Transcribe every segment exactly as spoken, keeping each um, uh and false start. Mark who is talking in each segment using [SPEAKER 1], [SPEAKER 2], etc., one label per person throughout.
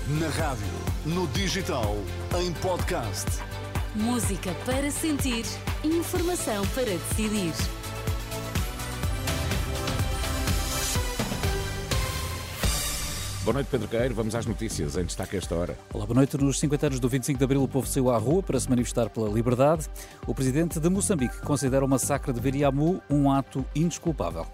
[SPEAKER 1] Na rádio, no digital, em podcast.
[SPEAKER 2] Música para sentir, informação para decidir.
[SPEAKER 3] Boa noite, Pedro Queiro. Vamos às notícias em destaque a esta hora.
[SPEAKER 4] Olá, boa noite. Nos cinquenta anos do vinte e cinco de Abril, o povo saiu à rua para se manifestar pela liberdade. O presidente de Moçambique considera o massacre de Viriamu um ato indesculpável.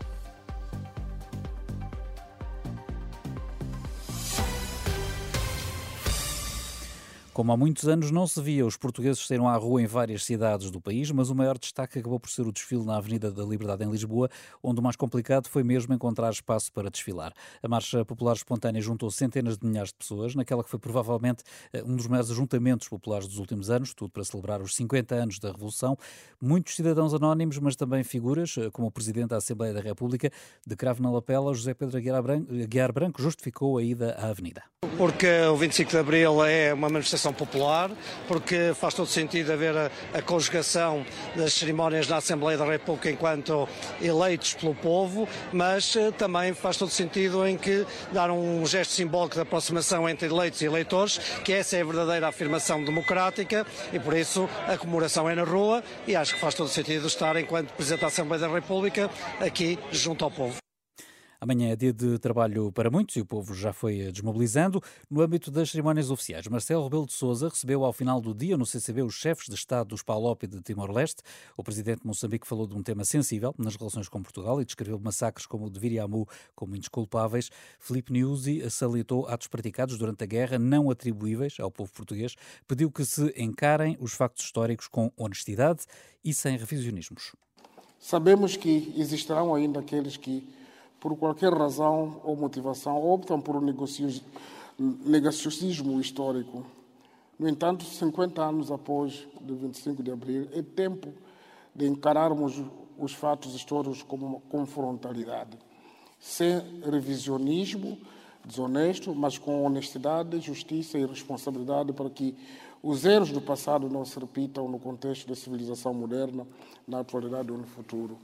[SPEAKER 4] Como há muitos anos não se via, os portugueses saíram à rua em várias cidades do país, mas o maior destaque acabou por ser o desfile na Avenida da Liberdade em Lisboa, onde o mais complicado foi mesmo encontrar espaço para desfilar. A Marcha Popular Espontânea juntou centenas de milhares de pessoas, naquela que foi provavelmente um dos maiores ajuntamentos populares dos últimos anos, tudo para celebrar os cinquenta anos da Revolução. Muitos cidadãos anónimos, mas também figuras, como o Presidente da Assembleia da República, de cravo na lapela, José Pedro Aguiar Branco, justificou a ida à Avenida.
[SPEAKER 5] Porque o vinte e cinco de Abril é uma manifestação popular, porque faz todo sentido haver a, a conjugação das cerimónias na Assembleia da República enquanto eleitos pelo povo, mas uh, também faz todo sentido em que dar um gesto simbólico de aproximação entre eleitos e eleitores, que essa é a verdadeira afirmação democrática, e por isso a comemoração é na rua, e acho que faz todo sentido estar enquanto Presidente da Assembleia da República aqui junto ao povo.
[SPEAKER 4] Amanhã é dia de trabalho para muitos e o povo já foi desmobilizando. No âmbito das cerimónias oficiais, Marcelo Rebelo de Sousa recebeu ao final do dia no C C B os chefes de Estado dos PALOP e de Timor-Leste. O presidente de Moçambique falou de um tema sensível nas relações com Portugal e descreveu massacres como o de Viriamu como indesculpáveis. Filipe Nyusi salientou atos praticados durante a guerra não atribuíveis ao povo português. Pediu que se encarem os factos históricos com honestidade e sem revisionismos.
[SPEAKER 6] Sabemos que existirão ainda aqueles que, por qualquer razão ou motivação, optam por um negacionismo histórico. No entanto, cinquenta anos após o vinte e cinco de Abril, é tempo de encararmos os fatos históricos como, com frontalidade, sem revisionismo desonesto, mas com honestidade, justiça e responsabilidade para que os erros do passado não se repitam no contexto da civilização moderna, na atualidade ou no futuro.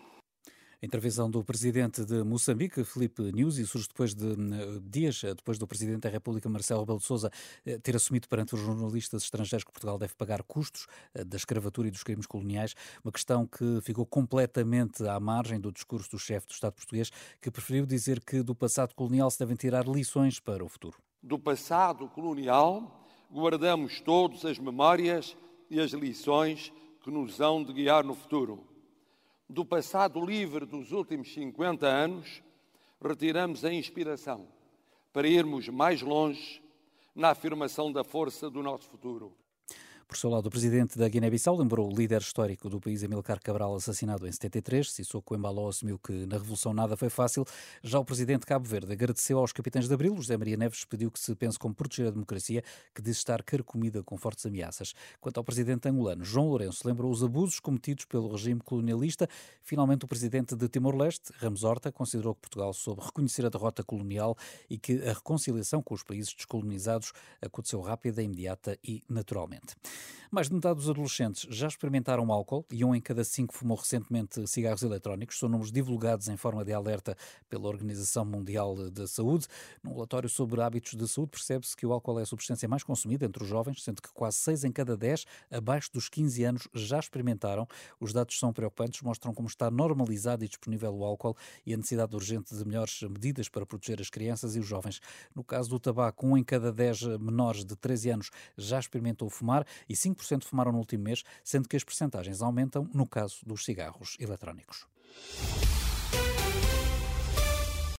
[SPEAKER 4] A intervenção do presidente de Moçambique, Filipe Nyusi, surge depois de dias depois do presidente da República, Marcelo Rebelo de Sousa, ter assumido perante os jornalistas estrangeiros que Portugal deve pagar custos da escravatura e dos crimes coloniais, uma questão que ficou completamente à margem do discurso do chefe do Estado português, que preferiu dizer que do passado colonial se devem tirar lições para o futuro.
[SPEAKER 7] Do passado colonial guardamos todas as memórias e as lições que nos hão de guiar no futuro. Do passado livre dos últimos cinquenta anos, retiramos a inspiração para irmos mais longe na afirmação da força do nosso futuro.
[SPEAKER 4] Por seu lado, o presidente da Guiné-Bissau lembrou o líder histórico do país, Amílcar Cabral, assassinado em setenta e três. Sissoko Embaló assumiu que na Revolução nada foi fácil. Já o presidente de Cabo Verde agradeceu aos capitães de Abril. José Maria Neves pediu que se pense como proteger a democracia, que diz estar carcomida com fortes ameaças. Quanto ao presidente angolano, João Lourenço lembrou os abusos cometidos pelo regime colonialista. Finalmente, o presidente de Timor-Leste, Ramos Horta, considerou que Portugal soube reconhecer a derrota colonial e que a reconciliação com os países descolonizados aconteceu rápida, imediata e naturalmente. Mais de metade dos adolescentes já experimentaram álcool e um em cada cinco fumou recentemente cigarros eletrónicos. São números divulgados em forma de alerta pela Organização Mundial da Saúde. Num relatório sobre hábitos de saúde percebe-se que o álcool é a substância mais consumida entre os jovens, sendo que quase seis em cada dez abaixo dos quinze anos já experimentaram. Os dados são preocupantes, mostram como está normalizado e disponível o álcool e a necessidade urgente de melhores medidas para proteger as crianças e os jovens. No caso do tabaco, um em cada dez menores de treze anos já experimentou fumar e cinco por cento fumaram no último mês, sendo que as percentagens aumentam no caso dos cigarros eletrónicos.